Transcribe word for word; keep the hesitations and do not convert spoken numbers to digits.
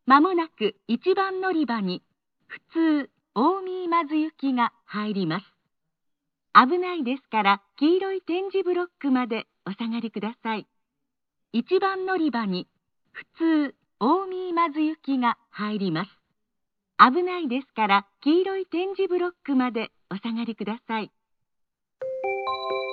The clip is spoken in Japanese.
まもなくいちばん乗り場に普通近江今津行きが入ります。危ないですから黄色い点字ブロックまでお下がりください。いちばん乗り場に普通近江今津行きが入ります。危ないですから黄色い点字ブロックまでお下がりください。